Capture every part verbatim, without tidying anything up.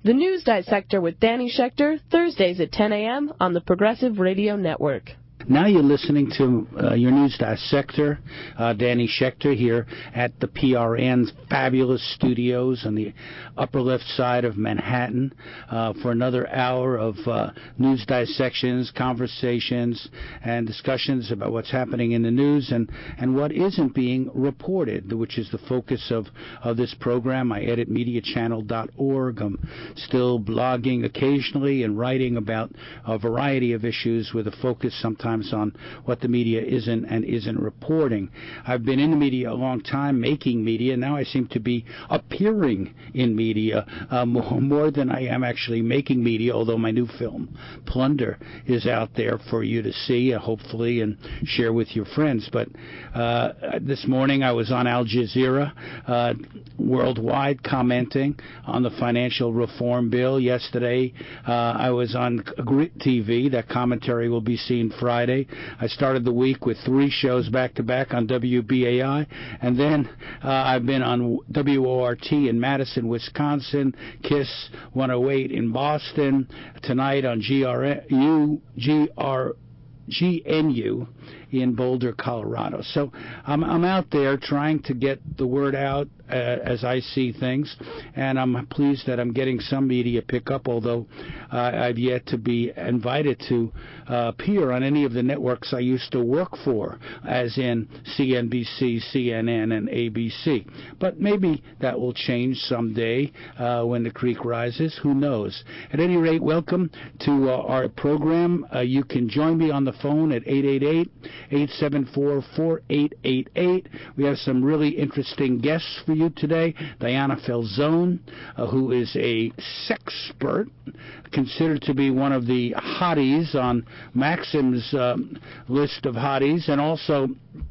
The News Dissector with Danny Schechter, Thursdays at ten a.m. on the Progressive Radio Network. Now you're listening to uh, your News Dissector, uh, Danny Schechter here at the P R N's fabulous studios on the upper left side of Manhattan uh, for another hour of uh, news dissections, conversations, and discussions about what's happening in the news and, and what isn't being reported, which is the focus of, of this program. I edit media channel dot org. I'm still blogging occasionally and writing about a variety of issues with a focus sometimes on what the media isn't and isn't reporting. I've been in the media a long time, making media. Now I seem to be appearing in media uh, more, more than I am actually making media, although my new film, Plunder, is out there for you to see, uh, hopefully, and share with your friends. But uh, this morning I was on Al Jazeera uh, worldwide commenting on the financial reform bill. Yesterday uh, I was on Grit T V. That commentary will be seen Friday. I started the week with three shows back-to-back on W B A I, and then uh, I've been on W O R T in Madison, Wisconsin, KISS one oh eight in Boston, tonight on G R U, G R, G N U in Boulder, Colorado. So I'm, I'm out there trying to get the word out uh, as I see things, and I'm pleased that I'm getting some media pickup, although uh, I've yet to be invited to uh, appear on any of the networks I used to work for, as in C N B C, C N N, and A B C. But maybe that will change someday uh, when the creek rises. Who knows? At any rate, welcome to uh, our program. Uh, you can join me on the phone at eight eight eight, eight seven four, four eight eight eight. We have some really interesting guests for you today. Diana Falzone, uh, who is a sexpert, considered to be one of the hotties on Maxim's um, list of hotties, and also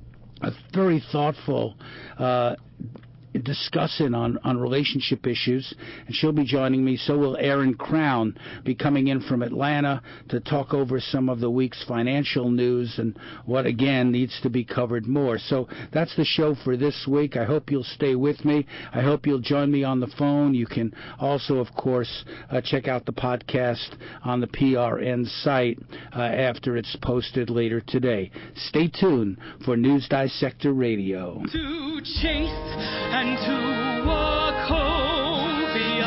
a very thoughtful uh, discussing on, on relationship issues, and she'll be joining me. So will Aaron Crown be coming in from Atlanta to talk over some of the week's financial news and what, again, needs to be covered more. So that's the show for this week. I hope you'll stay with me. I hope you'll join me on the phone. You can also, of course, uh, check out the podcast on the P R N site uh, after it's posted later today. Stay tuned for News Dissector Radio. To chase and to walk home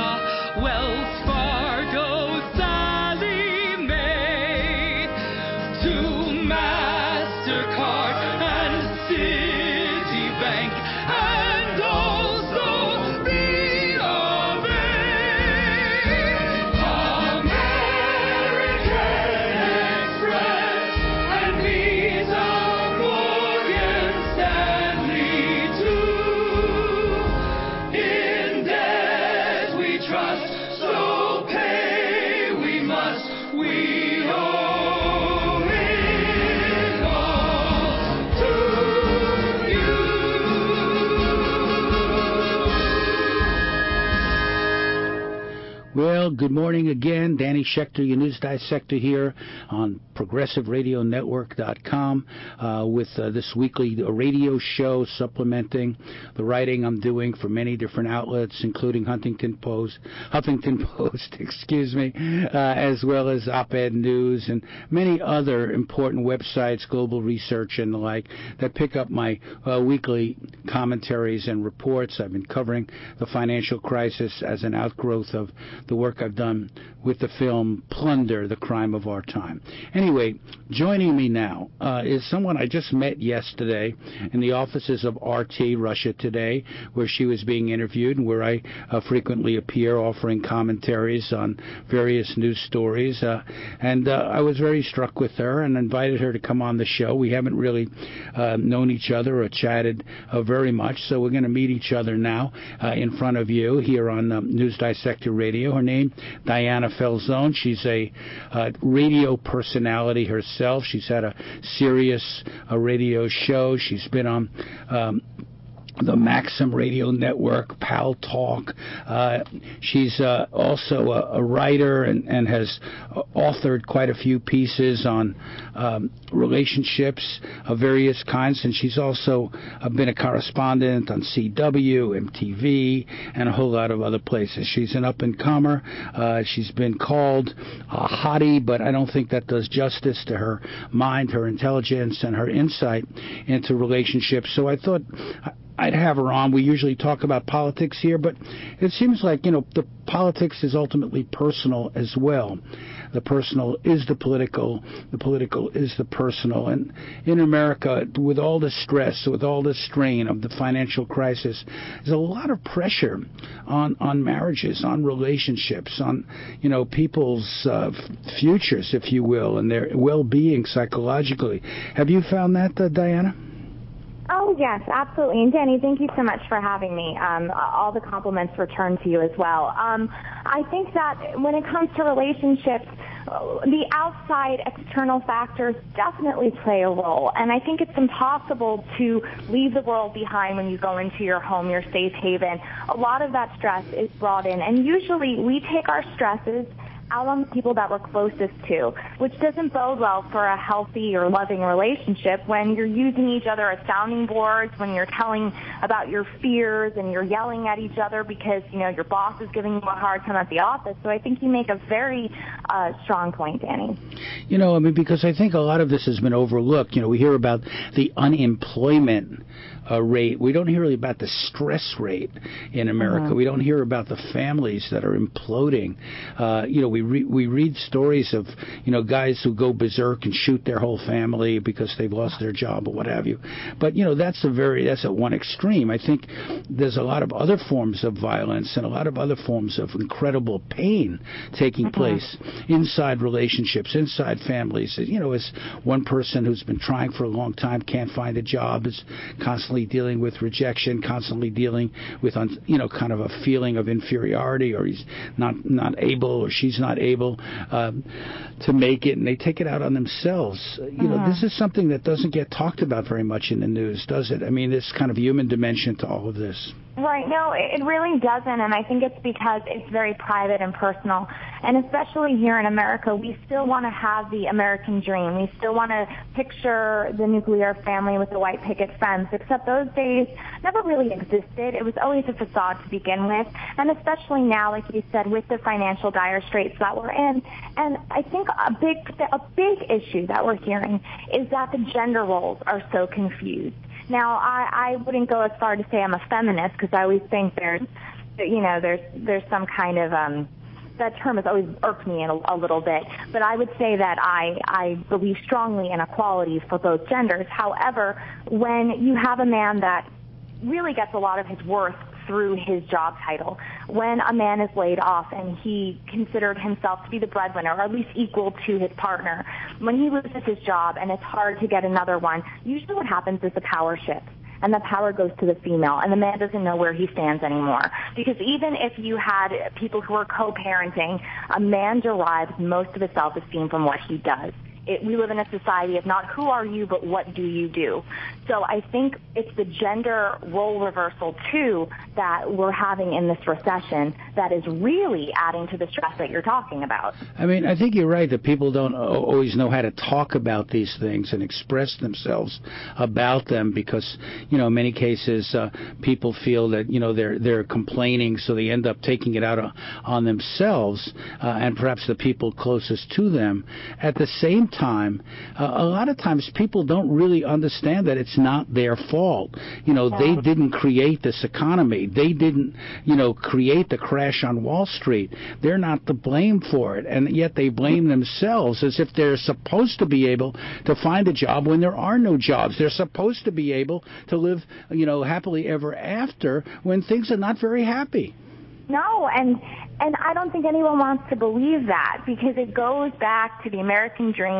via Wells Fargo, Sally Mae, to MasterCard and Citibank, and also B of A. American Express and Visa, Morgan Stanley too. In debt we trust, so pay we must. We owe it all to you. Well, good morning again. Danny Schechter, your News Dissector here on Progressive Radio Network dot com uh, with uh, this weekly radio show supplementing the writing I'm doing for many different outlets, including Huntington Post, Huffington Post, excuse me, uh, as well as Op-Ed News and many other important websites, Global Research and the like, that pick up my uh, weekly commentaries and reports. I've been covering the financial crisis as an outgrowth of the work I've done with the film Plunder, The Crime of Our Time. Anyway, joining me now uh, is someone I just met yesterday in the offices of R T Russia Today, where she was being interviewed and where I uh, frequently appear offering commentaries on various news stories. Uh, and uh, I was very struck with her and invited her to come on the show. We haven't really uh, known each other or chatted uh, very much, so we're going to meet each other now uh, in front of you here on um, News Dissector Radio. Her name, Diana Falzone. She's a uh, radio personality herself. She's had a serious uh, radio show. She's been on um, the Maxim Radio Network, Pal Talk. Uh, she's uh, also a, a writer and, and has authored quite a few pieces on um, relationships of various kinds, and she's also uh, been a correspondent on C W, M T V, and a whole lot of other places. She's an up-and-comer. Uh, she's been called a hottie, but I don't think that does justice to her mind, her intelligence, and her insight into relationships. So I thought I'd have her on. We usually talk about politics here, but it seems like, you know, the politics is ultimately personal as well. The personal is the political. The political is the personal. And in America, with all the stress, with all the strain of the financial crisis, there's a lot of pressure on, on marriages, on relationships, on, you know, people's uh, futures, if you will, and their well-being psychologically. Have you found that, uh, Diana? Oh, yes, absolutely. And Danny, thank you so much for having me. Um, all the compliments return to you as well. Um, I think that when it comes to relationships, the outside external factors definitely play a role. And I think it's impossible to leave the world behind when you go into your home, your safe haven. A lot of that stress is brought in. And usually we take our stresses out on the people that we're closest to, which doesn't bode well for a healthy or loving relationship when you're using each other as sounding boards, when you're telling about your fears and you're yelling at each other because, you know, your boss is giving you a hard time at the office. So I think you make a very uh, strong point, Danny. You know, I mean, because I think a lot of this has been overlooked. You know, we hear about the unemployment uh, rate. We don't hear really about the stress rate in America. Mm-hmm. We don't hear about the families that are imploding. Uh, you know, we re- we read stories of, you know, guys who go berserk and shoot their whole family because they've lost their job or what have you. But, you know, that's a very, that's at one extreme. I think there's a lot of other forms of violence and a lot of other forms of incredible pain taking mm-hmm. place inside relationships, inside families. You know, as one person who's been trying for a long time can't find a job, is constantly dealing with rejection, constantly dealing with, you know, kind of a feeling of inferiority, or he's not not able or she's not able um, to make it, and they take it out on themselves. You uh-huh. know, this is something that doesn't get talked about very much in the news, does it? I mean, this kind of human dimension to all of this. Right. No, it really doesn't, and I think it's because it's very private and personal. And especially here in America, we still want to have the American dream. We still want to picture the nuclear family with the white picket fence, except those days never really existed. It was always a facade to begin with, and especially now, like you said, with the financial dire straits that we're in. And I think a big, a big issue that we're hearing is that the gender roles are so confused. Now, I, I wouldn't go as far to say I'm a feminist, because I always think there's, you know, there's there's some kind of, um, that term has always irked me in a, a little bit. But I would say that I, I believe strongly in equality for both genders. However, when you have a man that really gets a lot of his worth through his job title, when a man is laid off and he considered himself to be the breadwinner, or at least equal to his partner, when he loses his job and it's hard to get another one, usually what happens is the power shifts, and the power goes to the female, and the man doesn't know where he stands anymore. Because even if you had people who are co-parenting, a man derives most of his self-esteem from what he does. It, we live in a society of not who are you, but what do you do. So I think it's the gender role reversal, too, that we're having in this recession that is really adding to the stress that you're talking about. I mean, I think you're right that people don't always know how to talk about these things and express themselves about them because, you know, in many cases, uh, people feel that, you know, they're they're complaining, so they end up taking it out on themselves uh, and perhaps the people closest to them. At the same time, time, uh, a lot of times people don't really understand that it's not their fault. You know, they didn't create this economy. They didn't, you know, create the crash on Wall Street. They're not to blame for it. And yet they blame themselves as if they're supposed to be able to find a job when there are no jobs. They're supposed to be able to live, you know, happily ever after when things are not very happy. No, and and I don't think anyone wants to believe that because it goes back to the American dream,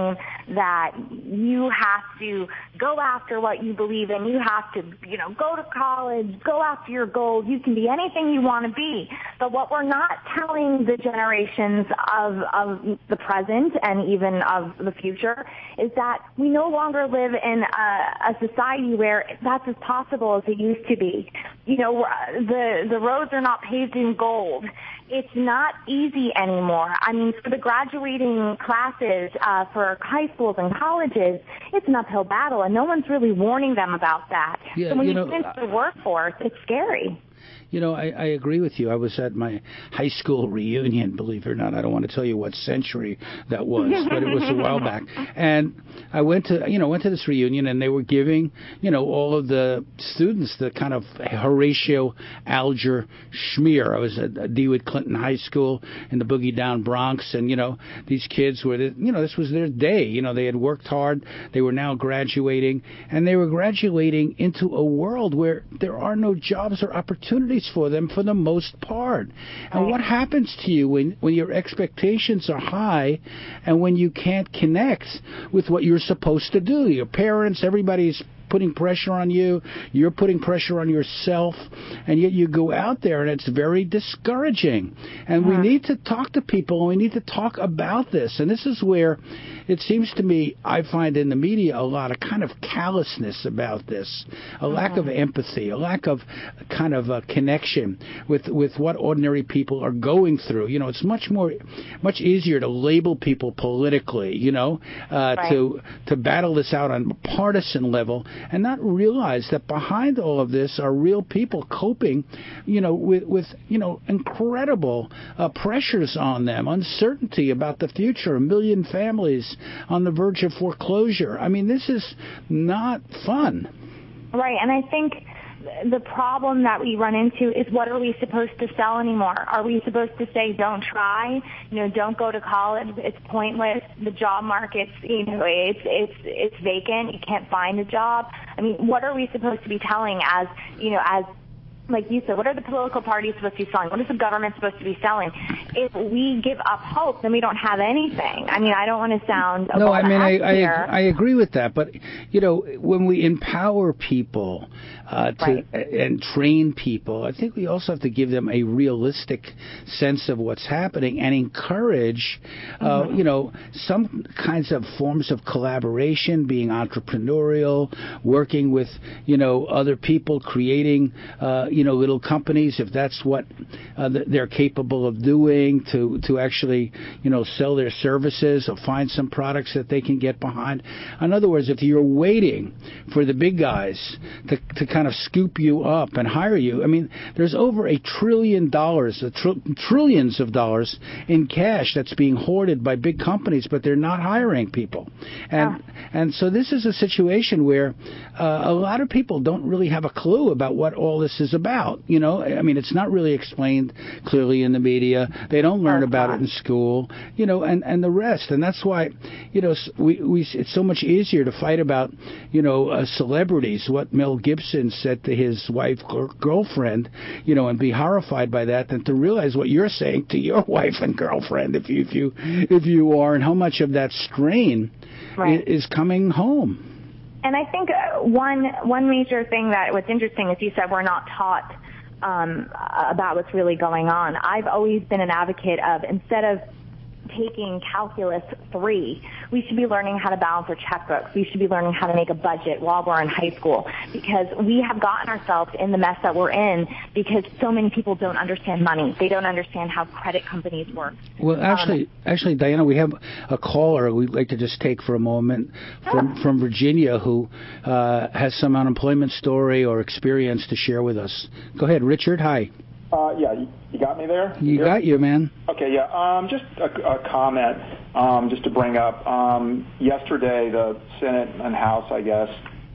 that you have to go after what you believe in. You have to, you know, go to college, go after your goals. You can be anything you want to be. But what we're not telling the generations of, of the present and even of the future is that we no longer live in a, a society where that's as possible as it used to be. You know, the, the roads are not paved in gold. It's not easy anymore. I mean, for the graduating classes, uh, for high schools and colleges, it's an uphill battle, and no one's really warning them about that. Yeah, so when you you, know, get into the workforce, it's scary. You know, I, I agree with you. I was at my high school reunion, believe it or not. I don't want to tell you what century that was, but it was a while back. And I went to, you know, went to this reunion, and they were giving, you know, all of the students the kind of Horatio Alger schmear. I was at DeWitt Clinton High School in the Boogie Down Bronx, and, you know, these kids were, you know, this was their day. You know, they had worked hard. They were now graduating, and they were graduating into a world where there are no jobs or opportunities for them for the most part. And what happens to you when, when your expectations are high and when you can't connect with what you're supposed to do? Your parents, everybody's putting pressure on you, you're putting pressure on yourself, and yet you go out there and it's very discouraging. And we need to talk to people, and we need to talk about this. And this is where it seems to me, I find in the media a lot of kind of callousness about this, a lack of empathy, a lack of kind of a connection with, with what ordinary people are going through. You know, it's much more, much easier to label people politically, you know, uh, right. to, to battle this out on a partisan level, and not realize that behind all of this are real people coping, you know, with, with you know, incredible uh, pressures on them, uncertainty about the future, a million families on the verge of foreclosure. I mean, this is not fun. Right, and I think the problem that we run into is, what are we supposed to sell anymore? Are we supposed to say, don't try, you know, don't go to college, it's pointless, the job market's, you know, it's, it's, it's vacant, you can't find a job? I mean, what are we supposed to be telling as, you know, as, like you said, what are the political parties supposed to be selling? What is the government supposed to be selling? If we give up hope, then we don't have anything. I mean, I don't want to sound no. I mean, I I, here. I agree with that, but you know, when we empower people uh, to right. and train people, I think we also have to give them a realistic sense of what's happening and encourage, uh, mm-hmm. you know, some kinds of forms of collaboration, being entrepreneurial, working with you know other people, creating. Uh, you know, little companies, if that's what uh, they're capable of doing, to, to actually, you know, sell their services or find some products that they can get behind. In other words, if you're waiting for the big guys to, to kind of scoop you up and hire you, I mean, there's over a trillion dollars, a tr- trillions of dollars in cash that's being hoarded by big companies, but they're not hiring people. And, yeah. and so this is a situation where uh, a lot of people don't really have a clue about what all this is about. About, you know, I mean, it's not really explained clearly in the media. They don't learn about it in school, you know, and, and the rest. And that's why, you know, we, we it's so much easier to fight about, you know, uh, celebrities, what Mel Gibson said to his wife or girlfriend, you know, and be horrified by that, than to realize what you're saying to your wife and girlfriend, if you if you if you are, and how much of that strain right. is coming home. And I think one one major thing that what's interesting is, you said we're not taught um, about what's really going on. I've always been an advocate of, instead of taking calculus three, we should be learning how to balance our checkbooks. We should be learning how to make a budget while we're in high school, because we have gotten ourselves in the mess that we're in because so many people don't understand money. They don't understand how credit companies work. Well, actually, um, actually, Diana, we have a caller we'd like to just take for a moment from, yeah. from Virginia who uh, has some unemployment story or experience to share with us. Go ahead, Richard. Hi. Uh, yeah, you, you got me there? You Here? got you, man. Okay, yeah. Um, just a, a comment, um, just to bring up. Um, yesterday, the Senate and House, I guess,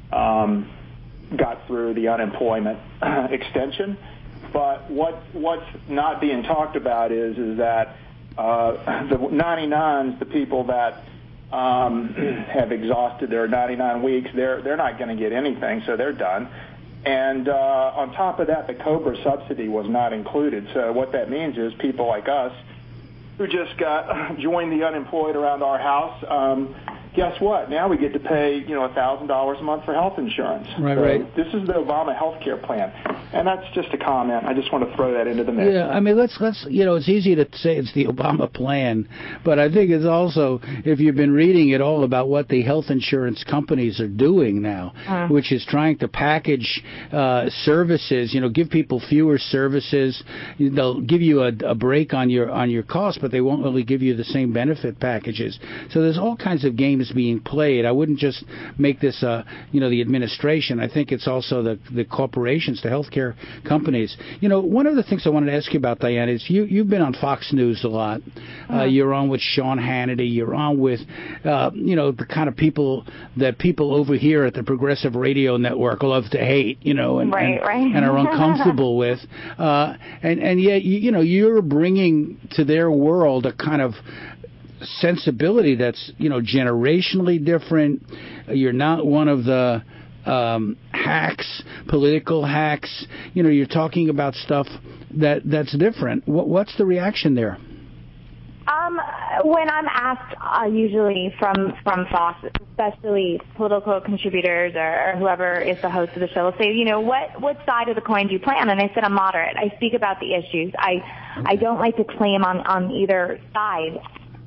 um, got through the unemployment extension. But what what's not being talked about is is that uh, the ninety-nines, the people that um, have exhausted their ninety-nine weeks, they're they're not going to get anything, so they're done. And uh, on top of that, the COBRA subsidy was not included. So what that means is people like us who just got joined the unemployed around our house, um, guess what? Now we get to pay, you know, one thousand dollars a month for health insurance. Right, so right. This is the Obama health care plan. And that's just a comment. I just want to throw that into the mix. Yeah, I mean, let's, let's, you know, it's easy to say it's the Obama plan, but I think it's also, if you've been reading at all about what the health insurance companies are doing now, uh. which is trying to package uh, services, you know, give people fewer services. They'll give you a, a break on your on your costs, but they won't really give you the same benefit packages. So there's all kinds of games being played. I wouldn't just make this, uh, you know, the administration. I think it's also the the corporations, the healthcare companies. You know, one of the things I wanted to ask you about, Diana, is you, you've been on Fox News a lot. Uh, uh-huh. You're on with Sean Hannity. You're on with, uh, you know, the kind of people that people over here at the Progressive Radio Network love to hate, you know, and, right, and, right. and are uncomfortable with. Uh, and, and yet, you, you know, you're bringing to their world a kind of sensibility that's, you know, generationally different. You're not one of the Um, hacks, political hacks. You know, you're talking about stuff that that's different. What, what's the reaction there? Um, when I'm asked, uh, usually from from Fox, especially political contributors or, or whoever is the host of the show, will say, you know, what what side of the coin do you play on? And I said I'm moderate. I speak about the issues. I okay. I don't like to claim on on either side,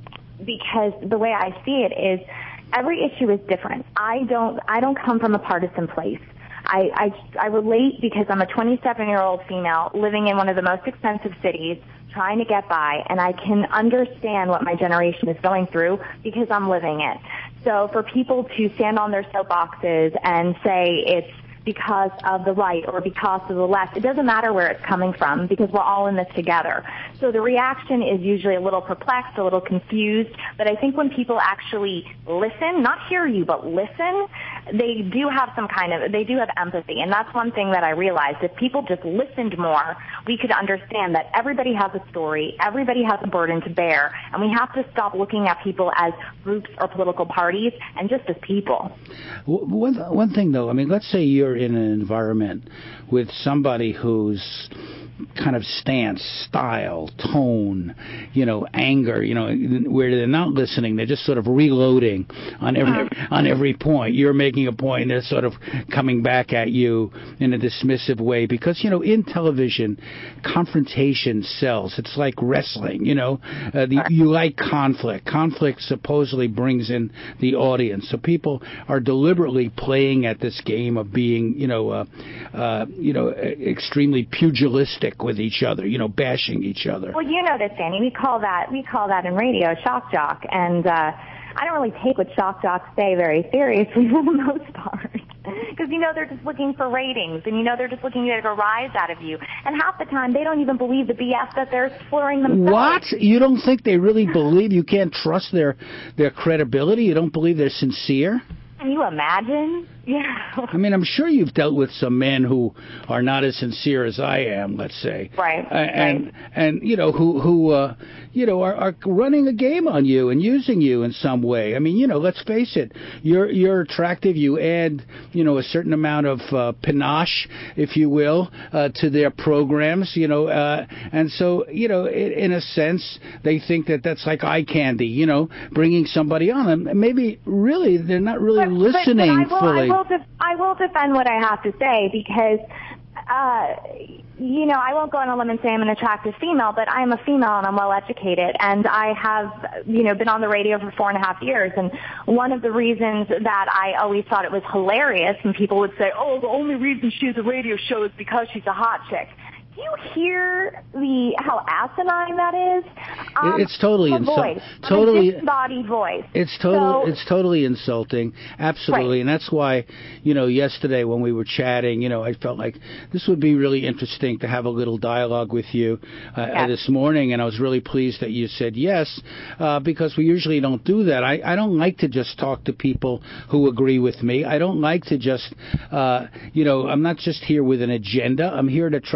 because the way I see it is, every issue is different. I don't I don't come from a partisan place. I, I, I relate because I'm a twenty-seven-year-old female living in one of the most expensive cities, trying to get by, and I can understand what my generation is going through because I'm living it. So for people to stand on their soapboxes and say it's because of the right or because of the left, it doesn't matter where it's coming from, because we're all in this together. So the reaction is usually a little perplexed, a little confused, but I think when people actually listen, not hear you, but listen, they do have some kind of, they do have empathy, and that's one thing that I realized. If people just listened more, we could understand that everybody has a story, everybody has a burden to bear, and we have to stop looking at people as groups or political parties and just as people. One, one thing, though, I mean, let's say you're in an environment with somebody who's kind of stance, style, tone, you know, anger, you know, where they're not listening, they're just sort of reloading on every on every point. You're making a point, and they're sort of coming back at you in a dismissive way, because, you know, in television, confrontation sells. It's like wrestling, you know. Uh, the, you like conflict. Conflict supposedly brings in the audience. So people are deliberately playing at this game of being, you know, uh, uh, you know, extremely pugilistic with each other, you know, bashing each other. Well, you know this, Danny. We call that we call that in radio shock jock, and uh, I don't really take what shock jocks say very seriously for the most part, because you know they're just looking for ratings, and you know they're just looking to get a rise out of you, and half the time they don't even believe the B S that they're slurring themselves. What? You don't think they really believe? You can't trust their their credibility? You don't believe they're sincere? Can you imagine? Yeah. I mean, I'm sure you've dealt with some men who are not as sincere as I am, let's say. Right. Uh, and, right. and, you know, who, who uh, you know, are, are running a game on you and using you in some way. I mean, you know, let's face it. You're, you're attractive. You add, you know, a certain amount of uh, panache, if you will, uh, to their programs, you know. Uh, and so, you know, in, in a sense, they think that that's like eye candy, you know, bringing somebody on. And maybe, really, they're not really but, listening but, but I will, fully. I will, def- I will defend what I have to say, because, uh, you know, I won't go on a limb and say I'm an attractive female, but I am a female and I'm well educated, and I have, you know, been on the radio for four and a half years. And one of the reasons that I always thought it was hilarious when people would say, oh, the only reason she has a radio show is because she's a hot chick. Do you hear the how asinine that is? Um, it's totally insulting. Totally, a disembodied voice. It's totally, so, it's totally insulting. Absolutely, right. And that's why, you know, yesterday when we were chatting, you know, I felt like this would be really interesting to have a little dialogue with you uh, yes. this morning, and I was really pleased that you said yes, uh, because we usually don't do that. I, I don't like to just talk to people who agree with me. I don't like to just, uh, you know, I'm not just here with an agenda. I'm here to try to engage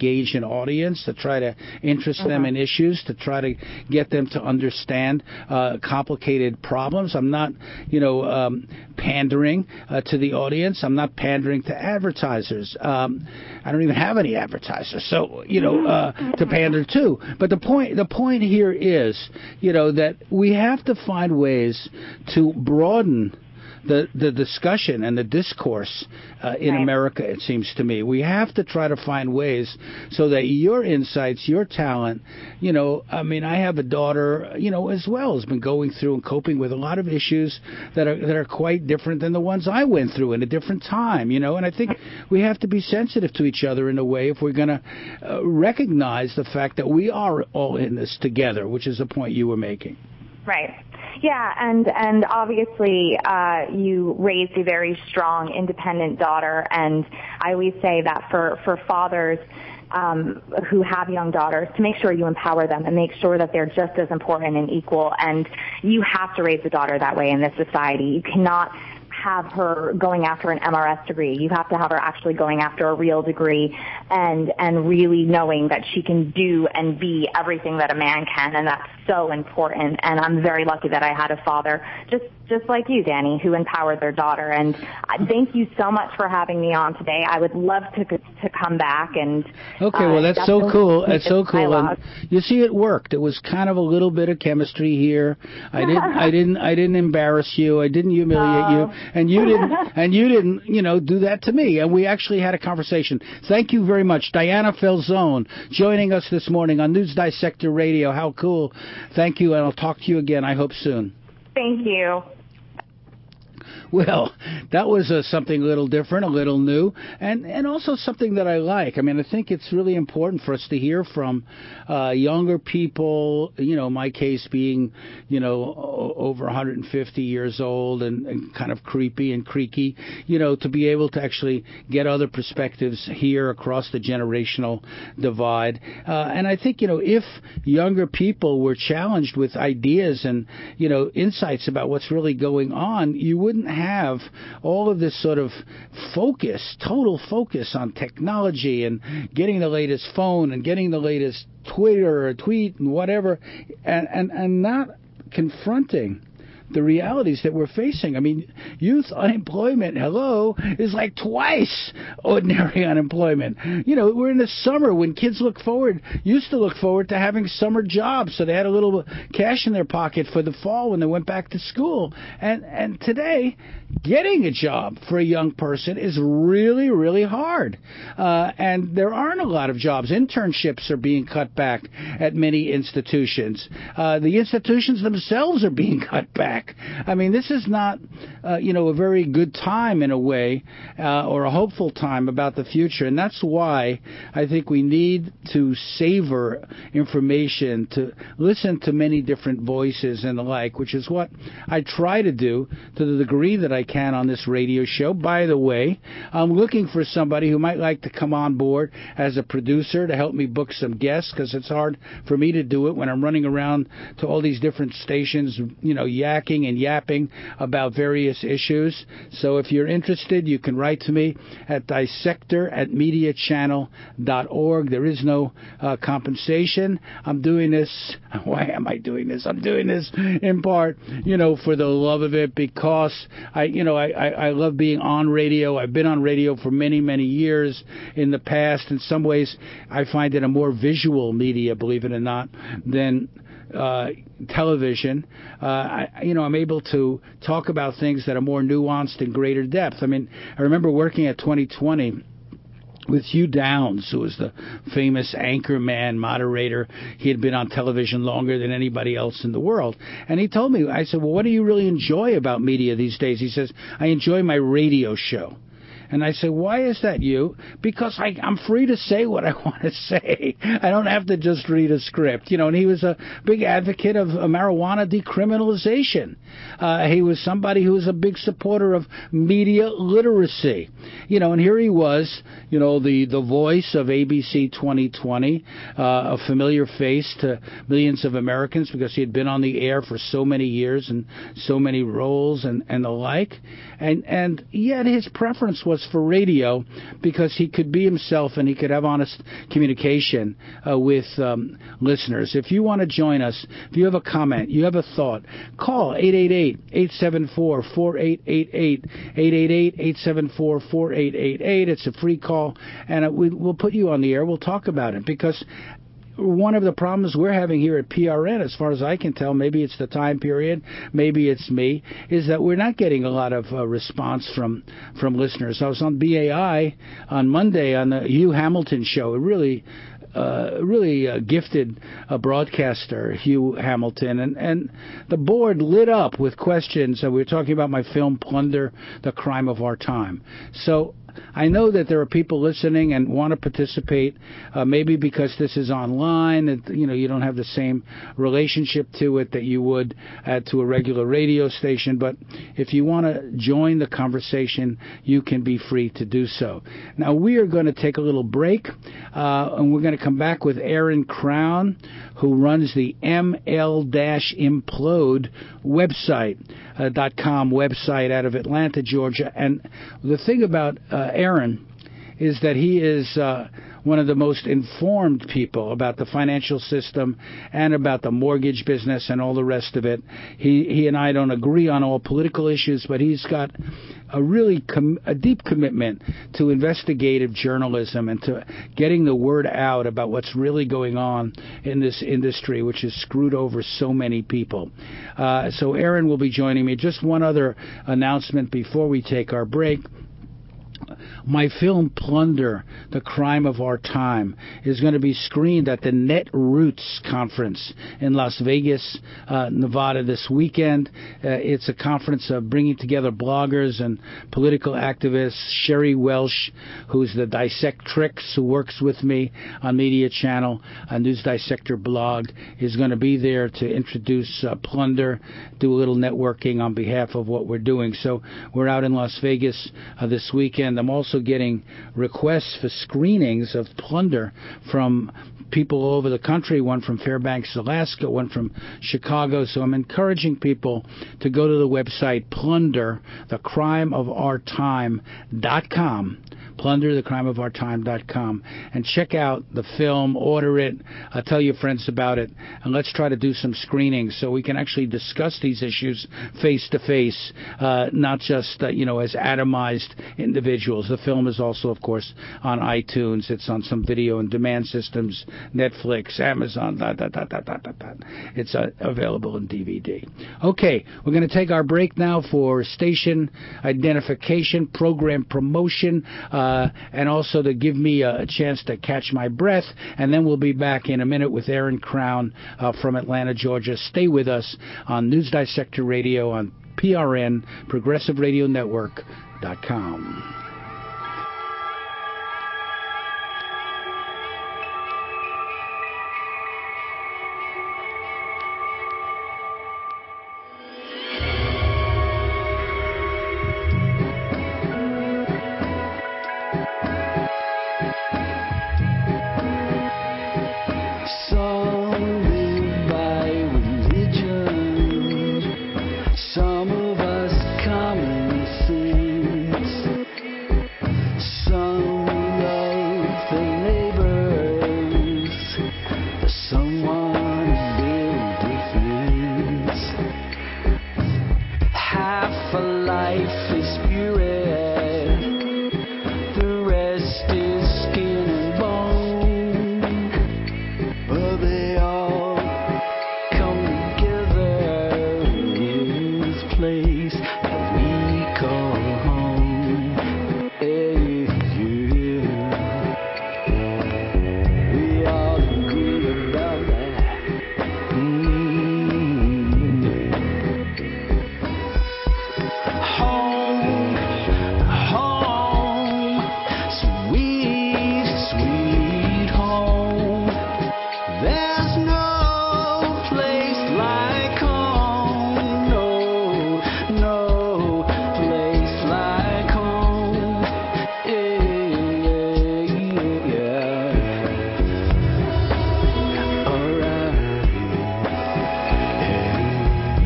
engage an audience, to try to interest mm-hmm. them in issues, to try to get them to understand uh, complicated problems. I'm not, you know, um, pandering uh, to the audience. I'm not pandering to advertisers. Um, I don't even have any advertisers, so you know, uh, to pander to. But the point, the point here is, you know, that we have to find ways to broaden the the discussion and the discourse uh, in right. America, it seems to me. We have to try to find ways so that your insights, your talent, you know, I mean, I have a daughter, you know, as well, has been going through and coping with a lot of issues that are that are quite different than the ones I went through in a different time, you know, and I think we have to be sensitive to each other in a way if we're going to uh, recognize the fact that we are all in this together, which is the point you were making. Right. Yeah, and and obviously uh, you raised a very strong, independent daughter, and I always say that for, for fathers um, who have young daughters, to make sure you empower them and make sure that they're just as important and equal, and you have to raise a daughter that way in this society. You cannot have her going after an M R S degree. You have to have her actually going after a real degree and and really knowing that she can do and be everything that a man can, and that's so important. And I'm very lucky that I had a father just just like you, Danny, who empowered their daughter. And uh, thank you so much for having me on today. I would love to to come back and okay. Uh, well, that's so cool. That's so cool. And you see, it worked. It was kind of a little bit of chemistry here. I didn't. I didn't. I didn't embarrass you. I didn't humiliate oh. you. And you didn't, and you didn't, you know, do that to me. And we actually had a conversation. Thank you very much, Diana Falzone, joining us this morning on News Dissector Radio. How cool! Thank you, and I'll talk to you again. I hope soon. Thank you. Well, that was uh, something a little different, a little new, and, and also something that I like. I mean, I think it's really important for us to hear from uh, younger people, you know, my case being, you know, over one hundred fifty years old and, and kind of creepy and creaky, you know, to be able to actually get other perspectives here across the generational divide. Uh, and I think, you know, if younger people were challenged with ideas and, you know, insights about what's really going on, you wouldn't have all of this sort of focus, total focus on technology and getting the latest phone and getting the latest Twitter or tweet and whatever, and, and, and not confronting the realities that we're facing. I mean, youth unemployment, hello, is like twice ordinary unemployment. You know, we're in the summer when kids look forward, used to look forward to having summer jobs, so they had a little cash in their pocket for the fall when they went back to school. And and today, getting a job for a young person is really, really hard. Uh, and there aren't a lot of jobs. Internships are being cut back at many institutions. Uh, the institutions themselves are being cut back. I mean, this is not, uh, you know, a very good time in a way, uh, or a hopeful time about the future. And that's why I think we need to savor information, to listen to many different voices and the like, which is what I try to do to the degree that I can on this radio show. By the way, I'm looking for somebody who might like to come on board as a producer to help me book some guests, because it's hard for me to do it when I'm running around to all these different stations, you know, yak and yapping about various issues. So if you're interested, you can write to me at dissector at media channel dot org. There is no uh, compensation. I'm doing this. Why am I doing this? I'm doing this in part, you know, for the love of it, because I, you know, I, I, I love being on radio. I've been on radio for many, many years in the past. In some ways, I find it a more visual media, believe it or not, than Uh, television. Uh, I, you know, I'm able to talk about things that are more nuanced and greater depth. I mean, I remember working at twenty twenty with Hugh Downs, who was the famous anchor man, moderator. He had been on television longer than anybody else in the world. And he told me, I said, well, what do you really enjoy about media these days? He says, I enjoy my radio show. And I say, why is that, you? Because I, I'm free to say what I want to say. I don't have to just read a script. You know, and he was a big advocate of uh, marijuana decriminalization. Uh, he was somebody who was a big supporter of media literacy. You know, and here he was, you know, the, the voice of A B C twenty twenty, uh, a familiar face to millions of Americans because he had been on the air for so many years and so many roles and, and the like. And, and yet his preference was was for radio, because he could be himself and he could have honest communication uh, with um, listeners. If you want to join us, if you have a comment, you have a thought, call eight eight eight, eight seven four, four eight eight eight, eight eight eight, eight seven four, four eight eight eight. It's a free call, and uh, we, we'll put you on the air. We'll talk about it, because one of the problems we're having here at P R N, as far as I can tell, maybe it's the time period, maybe it's me, is that we're not getting a lot of uh, response from from listeners. I was on B A I on Monday on the Hugh Hamilton show. It really Uh, really uh, gifted uh, broadcaster, Hugh Hamilton, and, and the board lit up with questions. Uh, we were talking about my film Plunder, The Crime of Our Time. So I know that there are people listening and want to participate, uh, maybe because this is online, and, you know, you don't have the same relationship to it that you would uh, to a regular radio station. But if you want to join the conversation, you can be free to do so. Now, we are going to take a little break, uh, and we're going to come back with Aaron Crown, who runs the M L Implode website, uh, dot com website out of Atlanta, Georgia. And the thing about uh, Aaron is that he is uh, one of the most informed people about the financial system and about the mortgage business and all the rest of it. He he and I don't agree on all political issues, but he's got a really com- a deep commitment to investigative journalism and to getting the word out about what's really going on in this industry, which has screwed over so many people. Uh, so Aaron will be joining me. Just one other announcement before we take our break. My film Plunder, The Crime of Our Time, is going to be screened at the Net Roots Conference in Las Vegas, uh, Nevada this weekend. Uh, it's a conference of bringing together bloggers and political activists. Sherry Welsh, who's the Dissectrix, who works with me on Media Channel, a News Dissector blog, is going to be there to introduce uh, Plunder, do a little networking on behalf of what we're doing. So we're out in Las Vegas uh, this weekend. I'm also getting requests for screenings of Plunder from people all over the country, one from Fairbanks, Alaska, one from Chicago. So I'm encouraging people to go to the website Plunder, the crime of our time dot com. Plunder, the crime of our time dot com, and check out the film, order it, uh, tell your friends about it, and let's try to do some screenings so we can actually discuss these issues face to face, uh, not just, uh, you know, as atomized individuals. The film is also, of course, on iTunes. It's on some video and demand systems, Netflix, Amazon, dot, dot, dot, dot, dot, dot, dot. It's uh, available in D V D. Okay, we're going to take our break now for station identification, program promotion, uh, Uh, and also to give me a, a chance to catch my breath. And then we'll be back in a minute with Aaron Crown uh, from Atlanta, Georgia. Stay with us on News Dissector Radio on P R N, Progressive Radio Network dot com.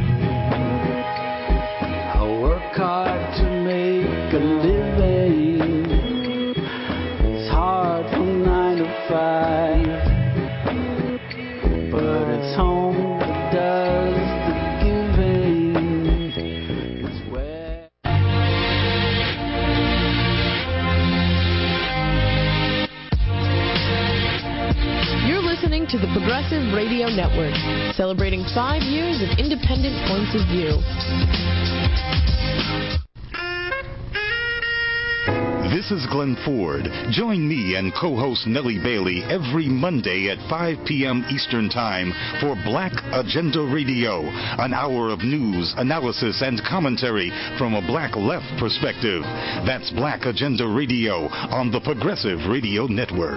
hard to make a living. Progressive Radio Network, celebrating five years of independent points of view. This is Glenn Ford. Join me and co-host Nellie Bailey every Monday at five p.m. Eastern Time for Black Agenda Radio, an hour of news, analysis, and commentary from a black left perspective. That's Black Agenda Radio on the Progressive Radio Network.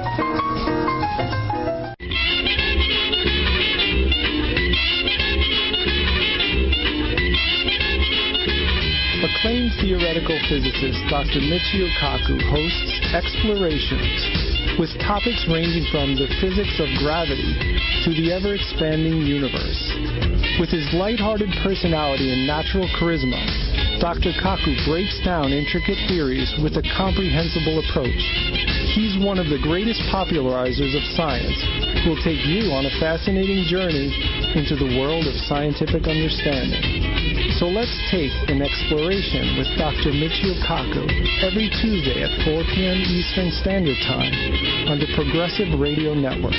Acclaimed theoretical physicist Doctor Michio Kaku hosts Explorations, with topics ranging from the physics of gravity to the ever-expanding universe. With his lighthearted personality and natural charisma, Doctor Kaku breaks down intricate theories with a comprehensible approach. He's one of the greatest popularizers of science, who will take you on a fascinating journey into the world of scientific understanding. So let's take an exploration with Doctor Michio Kaku every Tuesday at four p.m. Eastern Standard Time on the Progressive Radio Network.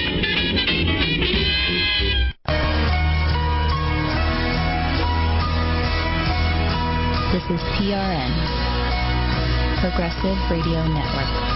This is P R N, Progressive Radio Network.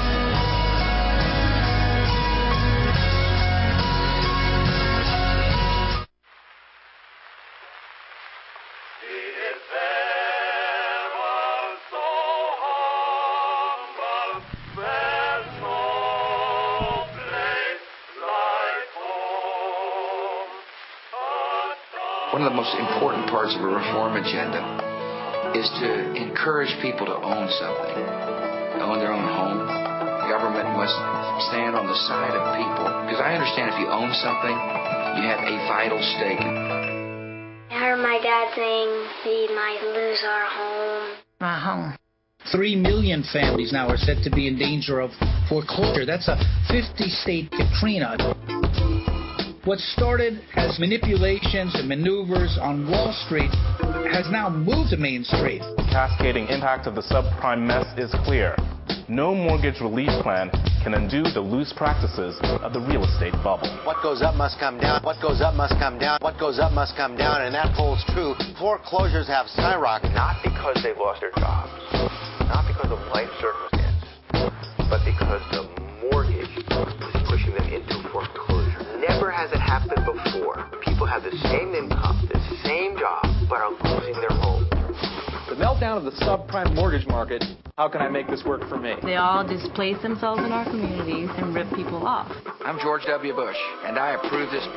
One of the most important parts of a reform agenda is to encourage people to own something, own their own home. Government must stand on the side of people, because I understand if you own something, you have a vital stake. I heard my dad saying we might lose our home. Our home. Three million families now are said to be in danger of foreclosure. That's a fifty-state Katrina. What started as manipulations and maneuvers on Wall Street has now moved to Main Street. The cascading impact of the subprime mess is clear. No mortgage relief plan can undo the loose practices of the real estate bubble. What goes up must come down. What goes up must come down. What goes up must come down, and that holds true. Foreclosures have skyrocketed. Not because they've lost their jobs, not because of life circumstances, but because the mortgage is pushing them into foreclosure. Never has it happened before. People have the same income, the same job, but are losing their home. The meltdown of the subprime mortgage market, how can I make this work for me? They all displace themselves in our communities and rip people off. I'm George W. Bush, and I approve this.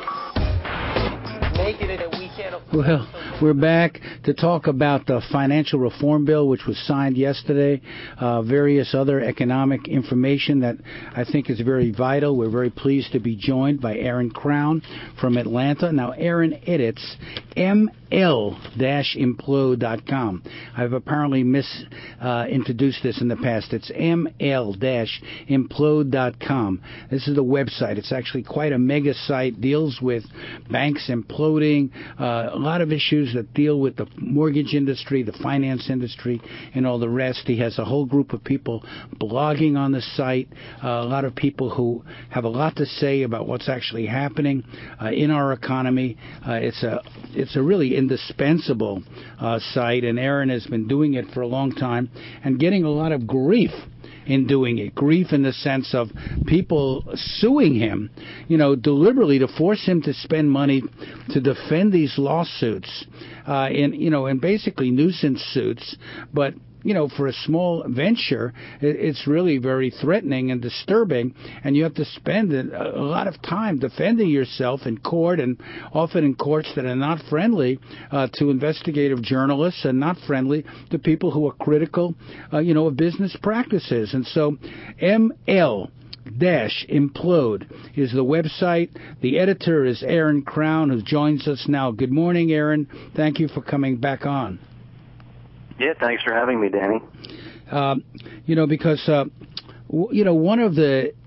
Making it and we can't afford. Well, we're back to talk about the financial reform bill, which was signed yesterday, uh, various other economic information that I think is very vital. We're very pleased to be joined by Aaron Crown from Atlanta. Now, Aaron edits M L implode dot com. I've apparently misintroduced uh, this in the past. It's M L implode dot com. This is the website. It's actually quite a mega site, deals with banks imploding, uh, a lot of issues that deal with the mortgage industry, the finance industry, and all the rest. He has a whole group of people blogging on the site, uh, a lot of people who have a lot to say about what's actually happening uh, in our economy. Uh, it's a it's a really indispensable uh, site, and Aaron has been doing it for a long time and getting a lot of grief in doing it. Grief in the sense of people suing him, you know, deliberately to force him to spend money to defend these lawsuits, uh, in, you know, and basically nuisance suits. But, you know, for a small venture, it's really very threatening and disturbing, and you have to spend a lot of time defending yourself in court, and often in courts that are not friendly uh, to investigative journalists and not friendly to people who are critical, uh, you know, of business practices. And so M L implode is the website. The editor is Aaron Crown, who joins us now. Good morning, Aaron. Thank you for coming back on. Yeah, thanks for having me, Danny. Uh, you know, because, uh, w- you know, one of the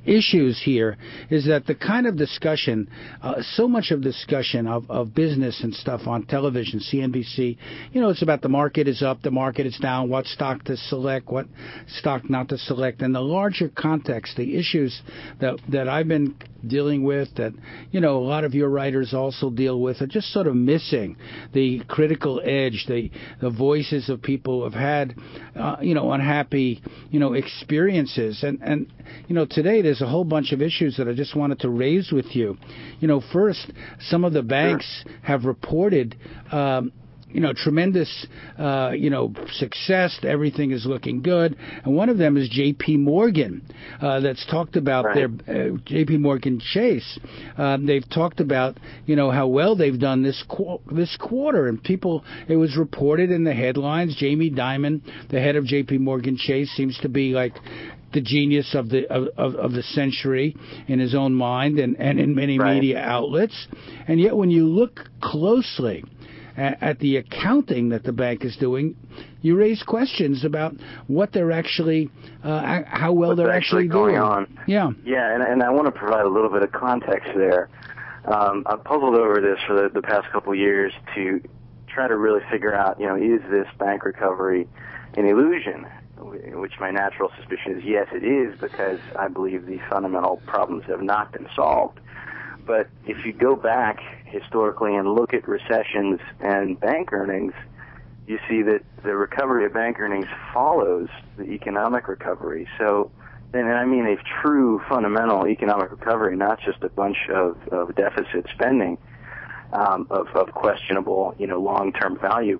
issues here is that the kind of discussion, uh, so much of discussion of, of business and stuff on television, C N B C, you know, it's about the market is up, the market is down, what stock to select, what stock not to select. And the larger context, the issues that that I've been dealing with, that, you know, a lot of your writers also deal with, are just sort of missing the critical edge, the the voices of people who have had, uh, you know, unhappy, you know, experiences. And, and, you know, today there's a whole bunch of issues that I just wanted to raise with you. You know, first, some of the banks sure. have reported, um, you know, tremendous, uh, you know, success. Everything is looking good. And one of them is J P Morgan, uh, that's talked about right. their uh, J P Morgan Chase. Um, they've talked about, you know, how well they've done this qu- this quarter. And people, it was reported in the headlines. Jamie Dimon, the head of J P Morgan Chase, seems to be like the genius of the of, of the century in his own mind and, and in many right. media outlets. And yet when you look closely at the accounting that the bank is doing, you raise questions about what they're actually, uh, how well What's they're actually actually going doing. on. Yeah. Yeah, and, and I want to provide a little bit of context there. Um, I've puzzled over this for the, the past couple of years to try to really figure out, you know, is this bank recovery an illusion? Which my natural suspicion is yes, it is, because I believe the fundamental problems have not been solved. But if you go back historically and look at recessions and bank earnings, you see that the recovery of bank earnings follows the economic recovery. So, and I mean a true fundamental economic recovery, not just a bunch of, of deficit spending um, of, of questionable, you know, long-term value.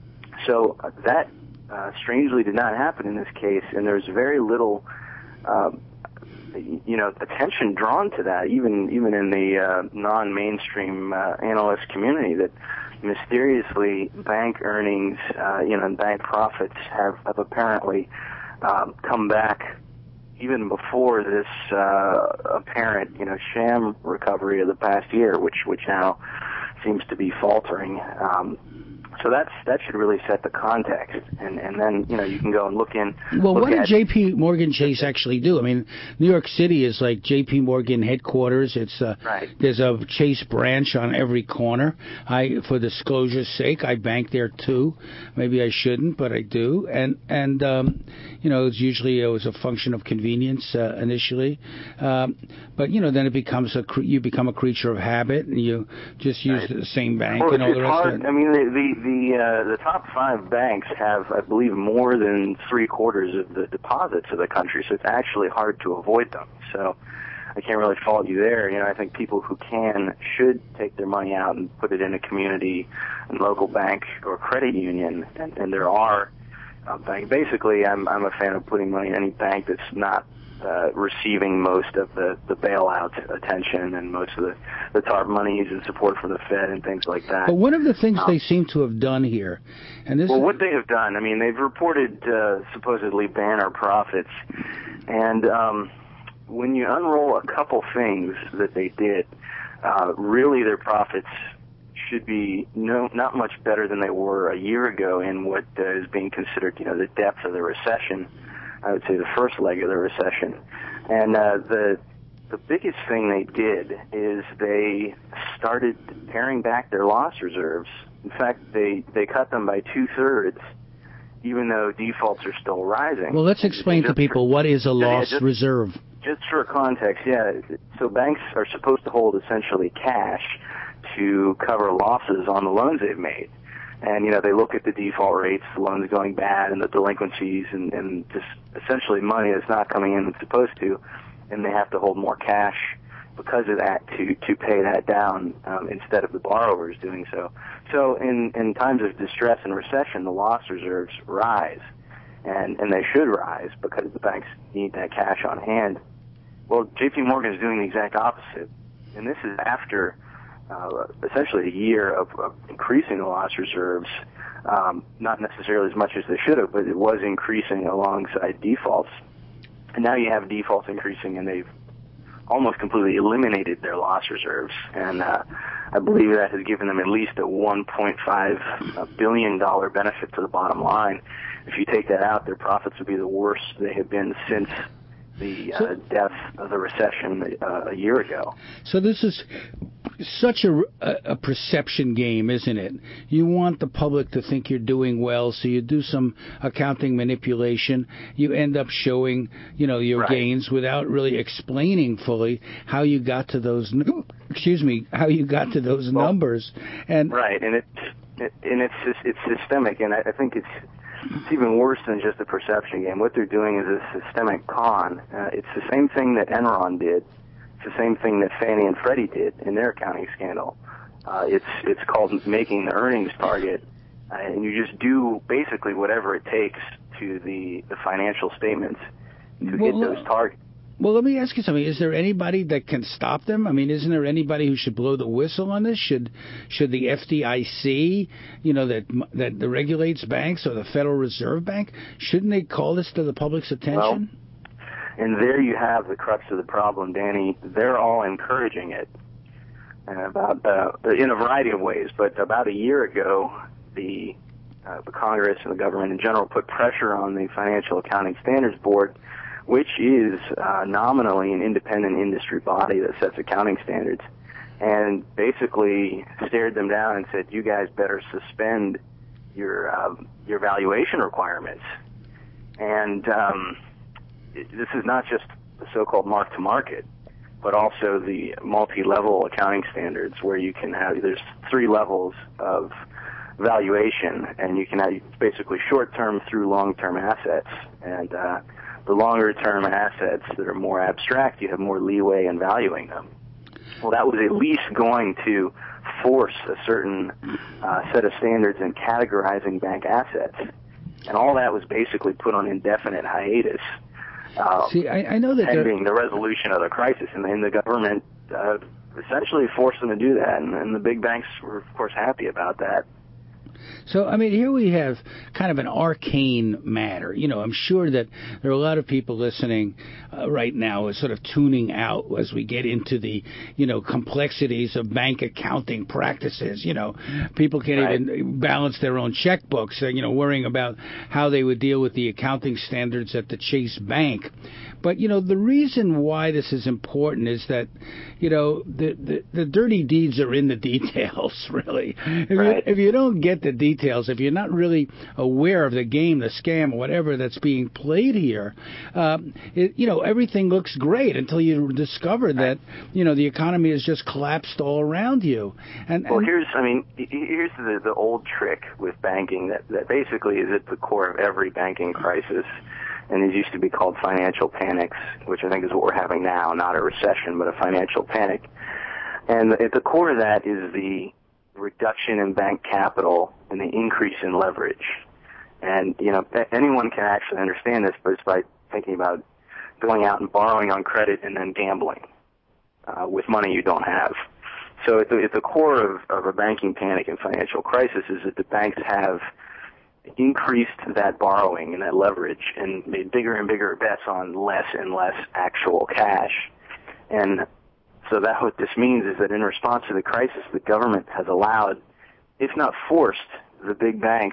So that uh, strangely did not happen in this case, and there's very little um, you know, attention drawn to that, even even in the uh, non-mainstream uh, analyst community, that mysteriously bank earnings, uh, you know, and bank profits have, have apparently um, come back even before this uh, apparent, you know, sham recovery of the past year, which which now seems to be faltering. Um, So that's that should really set the context, and and then you know you can go and look in. Well, look what did at, J P Morgan Chase actually do? I mean, New York City is like J P Morgan headquarters. It's uh, right. There's a Chase branch on every corner. I, for disclosure's sake, I bank there too. Maybe I shouldn't, but I do. And and um, you know, it's usually it was a function of convenience uh, initially, um, but you know then it becomes a cre- you become a creature of habit, and you just use right. the same bank well, and all it's the rest hard. of it. I mean, the the the, uh, the top five banks have, I believe, more than three quarters of the deposits of the country, so it's actually hard to avoid them. So I can't really fault you there. You know, I think people who can should take their money out and put it in a community and local bank or credit union, and, and there are uh, banks. Basically, I'm I'm a fan of putting money in any bank that's not Uh, receiving most of the, the bailout attention and most of the, the TARP monies and support from the Fed and things like that. But one of the things um, they seem to have done here, and this well, is, what they have done, I mean, they've reported uh, supposedly banner profits, and um, when you unroll a couple things that they did, uh, really their profits should be no not much better than they were a year ago in what uh, is being considered, you know, the depth of the recession. I would say the first leg of the recession. And uh, the the biggest thing they did is they started paring back their loss reserves. In fact, they, they cut them by two-thirds, even though defaults are still rising. Well, let's explain to people for, what is a loss yeah, just, reserve. Just for context, yeah. So banks are supposed to hold essentially cash to cover losses on the loans they've made. And, you know, they look at the default rates, the loans going bad, and the delinquencies, and, and just essentially money that's not coming in that's supposed to, and they have to hold more cash because of that to, to pay that down um, instead of the borrowers doing so. So in, in times of distress and recession, the loss reserves rise, and, and they should rise because the banks need that cash on hand. Well, J P Morgan is doing the exact opposite, and this is after Uh, essentially a year of, of increasing the loss reserves, um, not necessarily as much as they should have, but it was increasing alongside defaults. And now you have defaults increasing, and they've almost completely eliminated their loss reserves. And uh, I believe that has given them at least a one point five billion dollars benefit to the bottom line. If you take that out, their profits would be the worst they have been since the uh, depth of the recession uh, a year ago. So this is such a, a perception game, isn't it? You want the public to think you're doing well, so you do some accounting manipulation. You end up showing, you know, your right. gains without really explaining fully how you got to those. Excuse me, how you got to those well, numbers. And right, and it's it, and it's it's systemic, and I, I think it's. It's even worse than just a perception game. What they're doing is a systemic con. Uh, it's the same thing that Enron did. It's the same thing that Fannie and Freddie did in their accounting scandal. Uh, it's it's called making the earnings target, uh, and you just do basically whatever it takes to the, the financial statements to well, hit those targets. Well, let me ask you something. Is there anybody that can stop them? I mean, isn't there anybody who should blow the whistle on this? Should should the F D I C, you know, that that regulates banks, or the Federal Reserve Bank, shouldn't they call this to the public's attention? Well, and there you have the crux of the problem, Danny. They're all encouraging it, uh, about uh, in a variety of ways. But about a year ago, the uh, the Congress and the government in general put pressure on the Financial Accounting Standards Board, which is uh, nominally an independent industry body that sets accounting standards, and basically stared them down and said, you guys better suspend your uh, your valuation requirements. And um, it, this is not just the so-called mark-to-market, but also the multi-level accounting standards, where you can have, there's three levels of valuation, and you can have basically short-term through long-term assets. And uh, the longer-term assets that are more abstract, you have more leeway in valuing them. Well, that was at least going to force a certain uh, set of standards in categorizing bank assets. And all that was basically put on indefinite hiatus. Uh, See, I, I know that pending the resolution of the crisis, and then the government uh, essentially forced them to do that, and, and the big banks were, of course, happy about that. So, I mean, here we have kind of an arcane matter. You know, I'm sure that there are a lot of people listening uh, right now who are sort of tuning out as we get into the, you know, complexities of bank accounting practices. You know, people can't right. even balance their own checkbooks, uh, you know, worrying about how they would deal with the accounting standards at the Chase Bank. But, you know, the reason why this is important is that, you know, the, the, the dirty deeds are in the details, really. If, right. you, if you don't get the details, if you're not really aware of the game, the scam, whatever that's being played here, um, it, you know, everything looks great until you discover that, you know, the economy has just collapsed all around you. And, and well, here's, I mean, here's the, the old trick with banking that, that basically is at the core of every banking crisis. And these used to be called financial panics, which I think is what we're having now, not a recession, but a financial panic. And at the core of that is the reduction in bank capital and the increase in leverage. And, you know, anyone can actually understand this, but it's by thinking about going out and borrowing on credit and then gambling uh, with money you don't have. So at the, at the core of, of a banking panic and financial crisis is that the banks have increased that borrowing and that leverage and made bigger and bigger bets on less and less actual cash. And so that what this means is that in response to the crisis, the government has allowed, if not forced, the big banks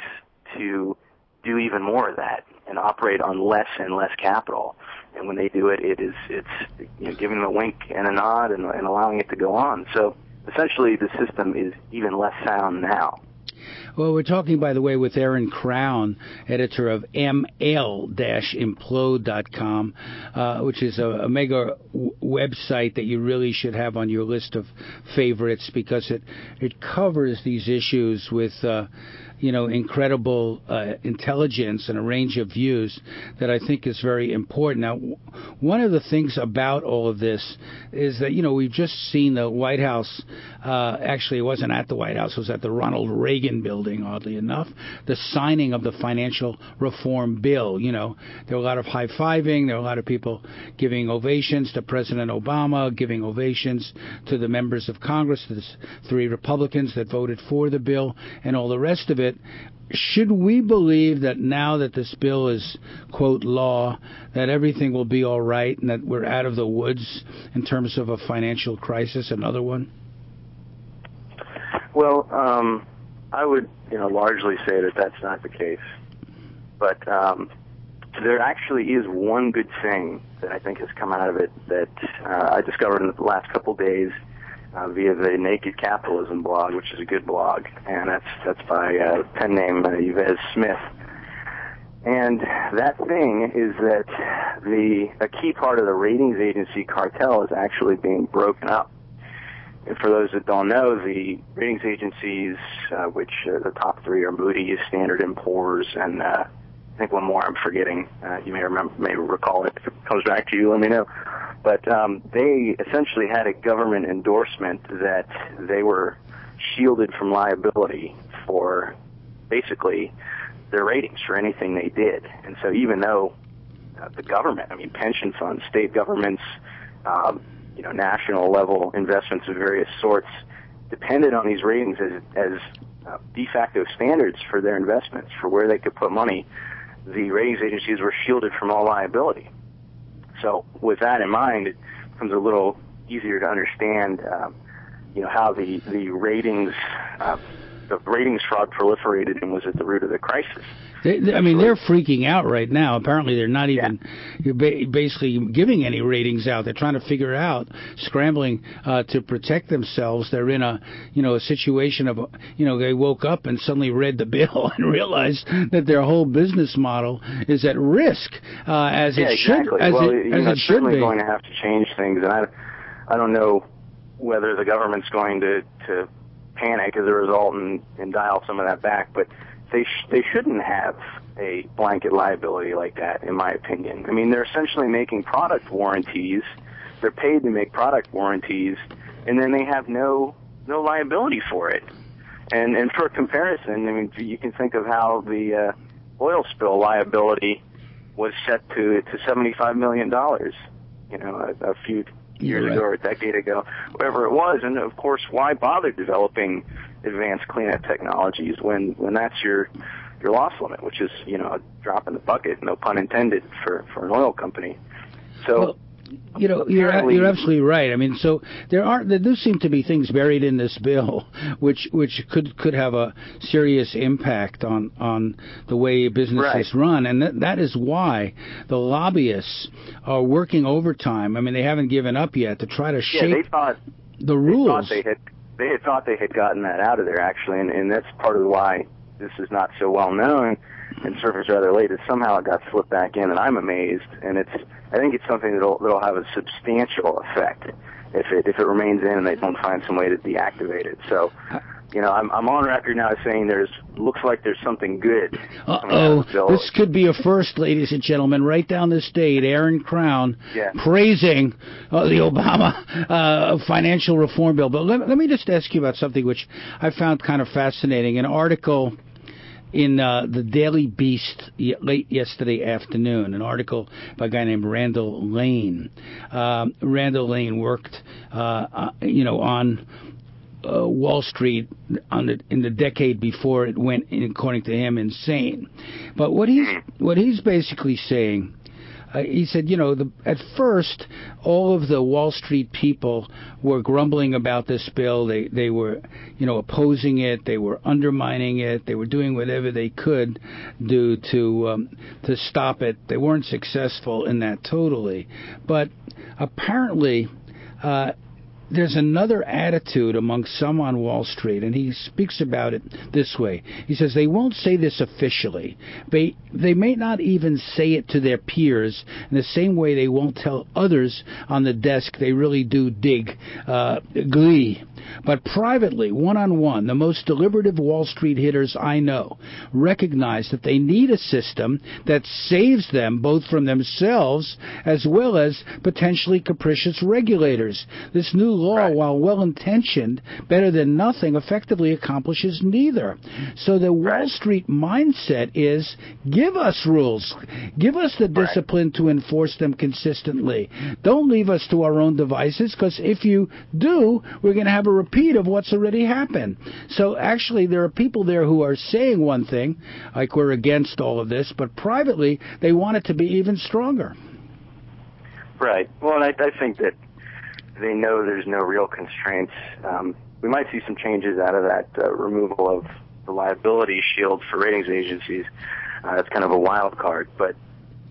to do even more of that and operate on less and less capital. And when they do it, it is it's you know, giving them a wink and a nod and, and allowing it to go on. So essentially, the system is even less sound now. Well, we're talking, by the way, with Aaron Crown, editor of M L implode dot com, uh, which is a, a mega w- website that you really should have on your list of favorites because it, it covers these issues with, uh, you know, incredible uh, intelligence and a range of views that I think is very important. Now, w- one of the things about all of this is that, you know, we've just seen the White House, uh, actually it wasn't at the White House, it was at the Ronald Reagan building, oddly enough, the signing of the financial reform bill. You know, there were a lot of high-fiving, there were a lot of people giving ovations to President Obama, giving ovations to the members of Congress, the three Republicans that voted for the bill, and all the rest of it. Should we believe that now that this bill is, quote, law, that everything will be all right and that we're out of the woods in terms of a financial crisis, another one? Well, um, I would, you know, largely say that that's not the case. But um, there actually is one good thing that I think has come out of it that uh, I discovered in the last couple of days uh, via the Naked Capitalism blog, which is a good blog, and that's that's by a pen name uh, Yves Smith. And that thing is that the a key part of the ratings agency cartel is actually being broken up. And for those that don't know, the ratings agencies, uh, which uh, the top three are Moody's, Standard and Poor's, and uh, I think one more I'm forgetting. Uh, you may remember, may recall it. If it comes back to you, let me know. But um, they essentially had a government endorsement that they were shielded from liability for basically their ratings for anything they did. And so even though uh, the government, I mean, pension funds, state governments, um, you know, national level investments of various sorts depended on these ratings as, as uh, de facto standards for their investments, for where they could put money, the ratings agencies were shielded from all liability. So with that in mind, it becomes a little easier to understand, um, you know, how the, the ratings, uh, the ratings fraud proliferated and was at the root of the crisis. They, they, I mean, they're freaking out right now. Apparently, they're not even yeah. ba- basically giving any ratings out. They're trying to figure out, scrambling uh, to protect themselves. They're in a, you know, a situation of, you know, they woke up and suddenly read the bill and realized that their whole business model is at risk, uh, as yeah, it exactly. should, as well, it, you as know, it it's should certainly be. going to have to change things, and I, I don't know whether the government's going to to panic as a result and, and dial some of that back, but they sh- they shouldn't have a blanket liability like that, in my opinion. I mean, they're essentially making product warranties. They're paid to make product warranties, and then they have no no liability for it. And and for comparison, I mean, you can think of how the uh, oil spill liability was set to to seventy-five million dollars, you know, a, a few years right. ago or a decade ago, whatever it was. And of course, why bother developing advanced cleanup technologies when when that's your your loss limit, which is, you know, a drop in the bucket, no pun intended, for for an oil company. So. Well, you know, you're you're absolutely right. I mean, so there are there do seem to be things buried in this bill, which which could could have a serious impact on on the way businesses right. run, and that that is why the lobbyists are working overtime. I mean, they haven't given up yet to try to shape yeah, they thought, the rules. They thought they had they had thought they had gotten that out of there, actually, and, and that's part of why this is not so well known and surfaced rather late. That somehow it got slipped back in, and I'm amazed. And it's I think it's something that'll that'll have a substantial effect if it if it remains in and they don't find some way to deactivate it. So, you know, I'm I'm on record now saying there's looks like there's something good. Uh-oh, this could be a first, ladies and gentlemen. Right down this date, Aaron Crown yeah. praising uh, the Obama uh, financial reform bill. But let, let me just ask you about something which I found kind of fascinating. An article in uh, the Daily Beast late yesterday afternoon, an article by a guy named Randall Lane. Um, Randall Lane worked, uh, uh, you know, on uh, Wall Street on the, in the decade before it went, according to him, insane. But what he's what he's basically saying. Uh, he said, you know, the, at first, all of the Wall Street people were grumbling about this bill. They they were, you know, opposing it. They were undermining it. They were doing whatever they could do to um, to stop it. They weren't successful in that totally. But apparently, uh, there's another attitude among some on Wall Street, and he speaks about it this way. He says they won't say this officially. They, they may not even say it to their peers in the same way they won't tell others on the desk they really do dig uh, glee. But privately, one-on-one, the most deliberative Wall Street hitters I know recognize that they need a system that saves them both from themselves as well as potentially capricious regulators. This new law, right. while well-intentioned, better than nothing, effectively accomplishes neither. So the Wall right. Street mindset is, give us rules. Give us the discipline right. to enforce them consistently. Don't leave us to our own devices, because if you do, we're going to have a repeat of what's already happened. So actually, there are people there who are saying one thing, like we're against all of this, but privately, they want it to be even stronger. Right. Well, I, I think that they know there's no real constraints. Um, we might see some changes out of that uh, removal of the liability shield for ratings agencies. Uh, that's kind of a wild card. But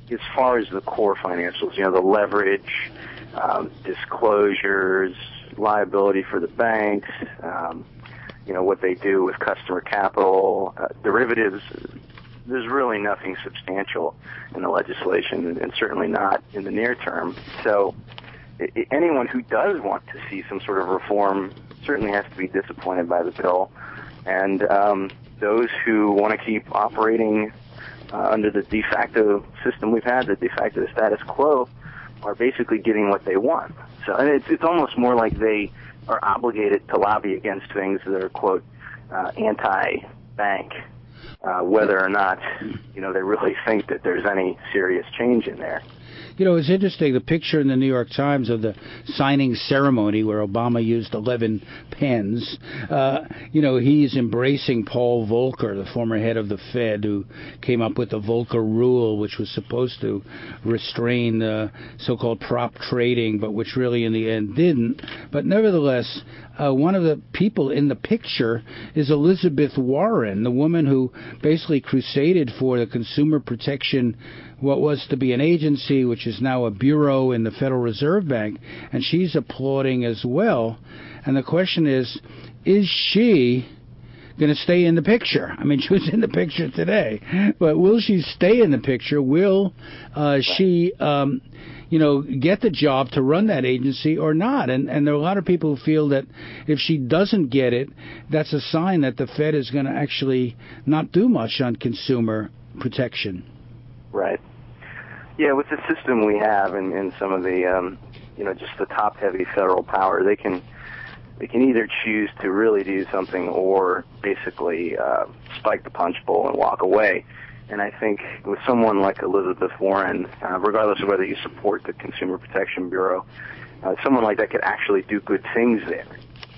as far as the core financials, you know, the leverage, um, disclosures, liability for the banks, um, you know, what they do with customer capital, uh, derivatives, there's really nothing substantial in the legislation, and certainly not in the near term. So I- anyone who does want to see some sort of reform certainly has to be disappointed by the bill. And um, those who want to keep operating uh, under the de facto system we've had, the de facto status quo, are basically getting what they want. So and it's, it's almost more like they are obligated to lobby against things that are, quote, uh, anti-bank, uh, whether or not, you know, they really think that there's any serious change in there. You know, it's interesting, the picture in the New York Times of the signing ceremony where Obama used eleven pens. Uh, you know, he's embracing Paul Volcker, the former head of the Fed, who came up with the Volcker Rule, which was supposed to restrain the so-called prop trading, but which really in the end didn't. But nevertheless, uh, one of the people in the picture is Elizabeth Warren, the woman who basically crusaded for the consumer protection, what was to be an agency, which is now a bureau in the Federal Reserve Bank, and she's applauding as well. And the question is, is she going to stay in the picture? I mean, she was in the picture today, but will she stay in the picture? Will uh, she, um, you know, get the job to run that agency or not? And, and there are a lot of people who feel that if she doesn't get it, that's a sign that the Fed is going to actually not do much on consumer protection. Right. Yeah, with the system we have and, and some of the, um, you know, just the top-heavy federal power, they can they can either choose to really do something or basically uh, spike the punch bowl and walk away. And I think with someone like Elizabeth Warren, uh, regardless of whether you support the Consumer Protection Bureau, uh, someone like that could actually do good things there.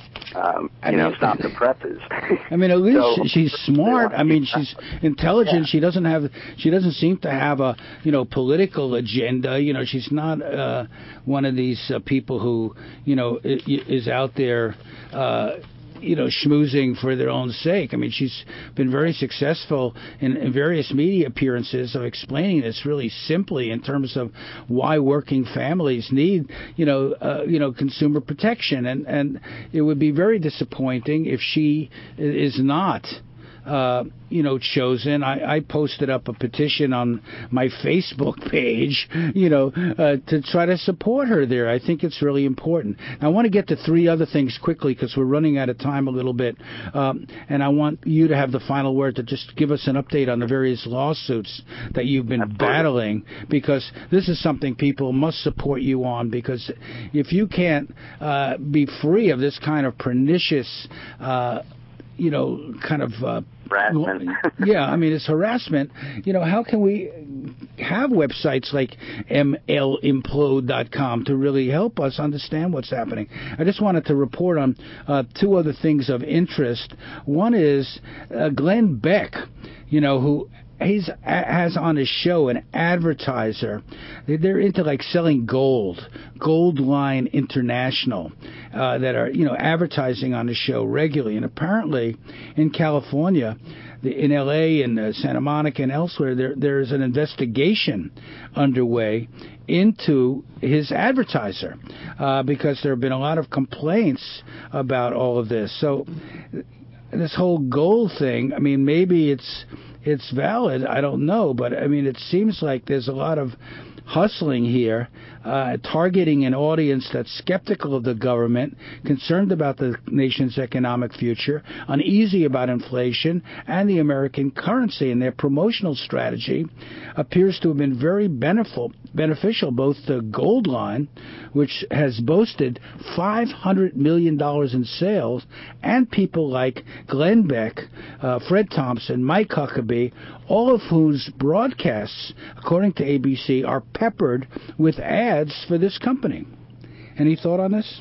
Um, you I mean, know, stop the presses. I mean, at least so, she's smart. I mean, she's intelligent. Yeah. She doesn't have. She doesn't seem to have a you know political agenda. You know, she's not uh, one of these uh, people who you know is out there. Uh, you know, schmoozing for their own sake. I mean, she's been very successful in, in various media appearances of explaining this really simply in terms of why working families need, you know, uh, you know, consumer protection. And, and it would be very disappointing if she is not Uh, you know, chosen. I, I posted up a petition on my Facebook page, you know, uh, to try to support her there. I think it's really important. Now, I want to get to three other things quickly because we're running out of time a little bit. Um, and I want you to have the final word to just give us an update on the various lawsuits that you've been Absolutely. battling, because this is something people must support you on, because if you can't uh, be free of this kind of pernicious uh you know, kind of, uh, harassment. yeah, I mean, it's harassment. You know, how can we have websites like M L implode dot com to really help us understand what's happening? I just wanted to report on uh, two other things of interest. One is uh, Glenn Beck, you know, who He's has on his show an advertiser. They're into like selling gold, Gold Line International, uh, that are you know advertising on the show regularly. And apparently, in California, in L A and uh, Santa Monica and elsewhere, there there is an investigation underway into his advertiser uh, because there have been a lot of complaints about all of this. So this whole gold thing, I mean, maybe it's it's valid, I don't know, but I mean, it seems like there's a lot of hustling here, uh, targeting an audience that's skeptical of the government, concerned about the nation's economic future, uneasy about inflation and the American currency. And their promotional strategy appears to have been very beneficial, beneficial both to Gold Line, which has boasted five hundred million dollars in sales, and people like Glenn Beck, uh, Fred Thompson, Mike Huckabee, all of whose broadcasts, according to A B C, are peppered with ads for this company. Any thought on this?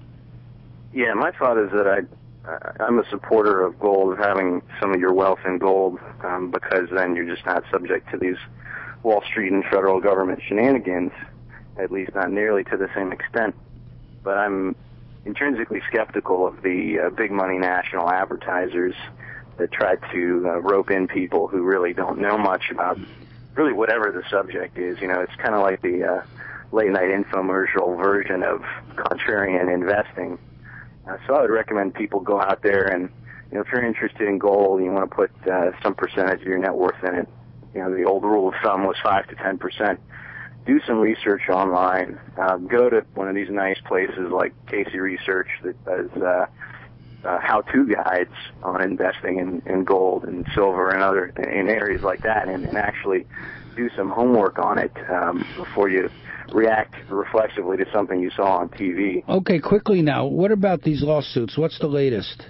Yeah, my thought is that I, I'm a supporter of gold, of having some of your wealth in gold, um, because then you're just not subject to these Wall Street and federal government shenanigans, at least not nearly to the same extent. But I'm intrinsically skeptical of the uh, big money national advertisers that try to uh, rope in people who really don't know much about really whatever the subject is. You know, it's kind of like the uh, late-night infomercial version of contrarian investing. Uh, so I would recommend people go out there and, you know, if you're interested in gold and you want to put uh, some percentage of your net worth in it, you know, the old rule of thumb was five to ten percent. Do some research online. Uh, go to one of these nice places like Casey Research that does uh, uh, how-to guides on investing in, in gold and silver and other in areas like that, and, and actually do some homework on it um, before you react reflexively to something you saw on T V. Okay, quickly now, what about these lawsuits? What's the latest?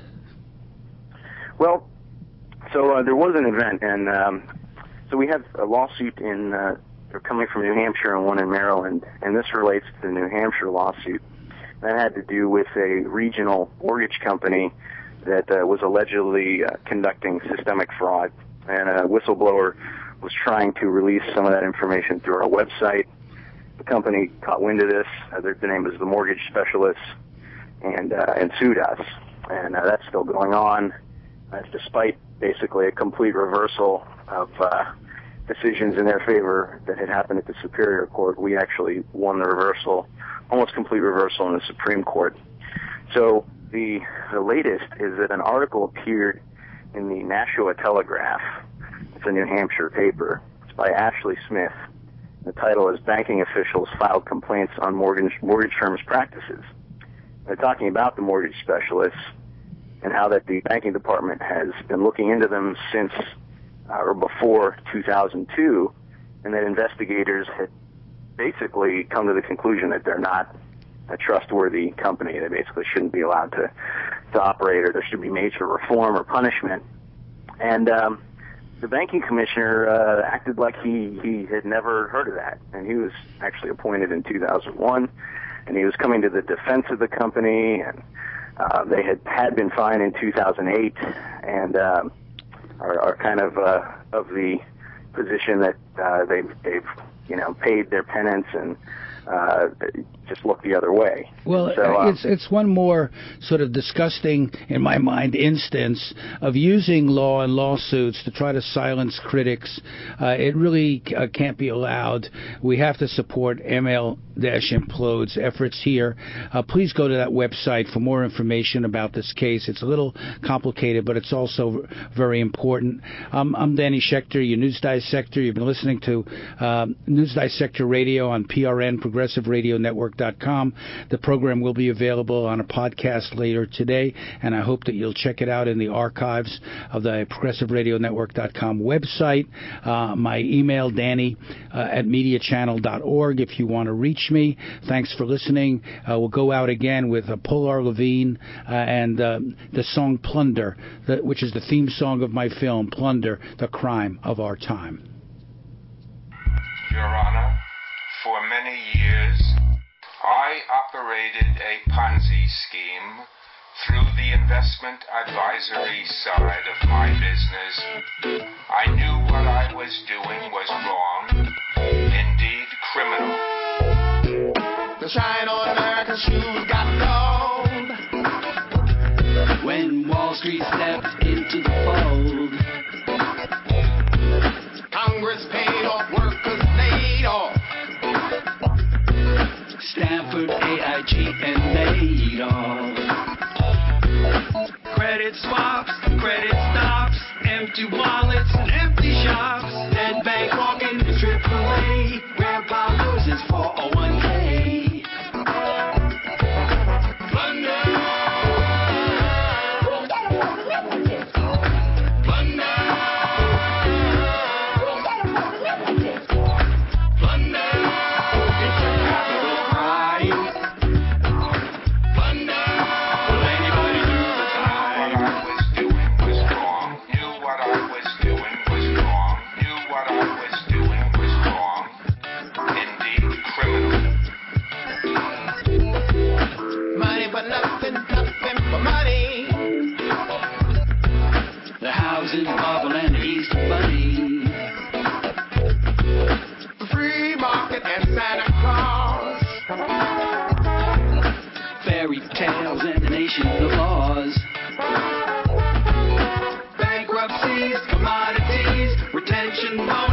Well, so uh, there was an event, and um, so we have a lawsuit in. Uh, They're coming from New Hampshire and one in Maryland, and this relates to the New Hampshire lawsuit. That had to do with a regional mortgage company that uh, was allegedly uh, conducting systemic fraud, and a whistleblower was trying to release some of that information through our website. The company caught wind of this. Uh, their, their name is the Mortgage Specialists, and uh, and sued us, and uh, that's still going on. That's despite basically a complete reversal of uh, decisions in their favor that had happened at the Superior Court. We actually won the reversal, almost complete reversal in the Supreme Court. So the the latest is that an article appeared in the Nashua Telegraph. It's a New Hampshire paper. It's by Ashley Smith. The title is Banking Officials Filed Complaints on Mortgage, mortgage Firms' Practices. They're talking about the mortgage specialists and how that the banking department has been looking into them since Uh, or before two thousand two, and that investigators had basically come to the conclusion that they're not a trustworthy company. They basically shouldn't be allowed to, to operate, or there should be major reform or punishment. And um, the banking commissioner uh, acted like he, he had never heard of that, and he was actually appointed in two thousand one, and he was coming to the defense of the company, and uh, they had, had been fined in two thousand eight, and um, Are, are kind of uh, of the position that uh, they've, they've, you know, paid their penance and uh, just look the other way. Well, so, um, it's it's one more sort of disgusting, in my mind, instance of using law and lawsuits to try to silence critics. Uh, it really uh, can't be allowed. We have to support M L Implode's efforts here. Uh, please go to that website for more information about this case. It's a little complicated, but it's also very important. Um, I'm Danny Schechter, your News Dissector. You've been listening to uh, News Dissector Radio on P R N, Progressive Radio Network dot com. The program will be available on a podcast later today, and I hope that you'll check it out in the archives of the Progressive Radio Network dot com website. Uh, my email, Danny uh, at media channel dot org, if you want to reach me. Thanks for listening. Uh, we'll go out again with uh, Polar Levine uh, and uh, the song Plunder, the, which is the theme song of my film, Plunder, the Crime of Our Time. Your Honor, for many years, I operated a Ponzi scheme through the investment advisory side of my business. I knew what I was doing was wrong, indeed criminal. The shine on America's shoes got dulled when Wall Street stepped into the fold. Congress paid off workers laid off. Stanford, A I G, and Madoff. Credit swaps, credit stops, empty wallets and empty shops. Dead bank walking, triple A. Grandpa loses four oh one k. Plunder. Plunder. Plunder. It's a capital crime. Plunder. Will anybody do the time? What I was doing was wrong. Knew what I was doing was wrong. Knew what I was doing was wrong. Indeed criminal. Money but nothing, nothing but money. The housing bubble and the Easter Bunny. The free market and Santa Claus. Fairy tales and the nation of laws. Bankruptcies, commodities, retention bonus.